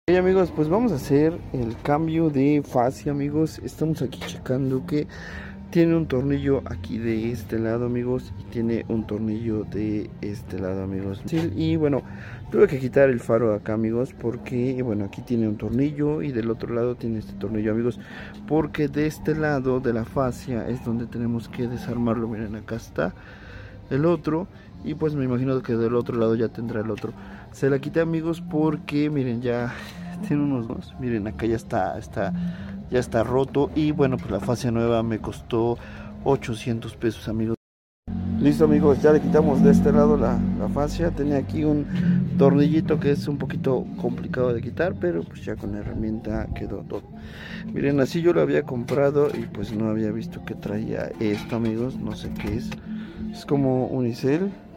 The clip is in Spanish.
Hey amigos, pues vamos a hacer el cambio de fascia, amigos. Estamos aquí checando que tiene un tornillo aquí de este lado, amigos, y tiene un tornillo de este lado, amigos. Sí, y bueno, tuve que quitar el faro de acá, amigos, porque bueno, aquí tiene un tornillo y del otro lado tiene este tornillo, amigos, porque de este lado de la fascia es donde tenemos que desarmarlo. Miren, acá está el otro, y pues me imagino que del otro lado ya tendrá el otro. Se la quité, amigos, porque miren, ya tiene unos dos, miren, acá ya está roto. Y bueno, pues la fascia nueva me costó 800 pesos, amigos. Listo, amigos, ya le quitamos de este lado la fascia. Tenía aquí un tornillito que es un poquito complicado de quitar, pero pues ya con la herramienta quedó todo. Miren, así yo lo había comprado y pues no había visto que traía esto, amigos. No sé qué es como unicel.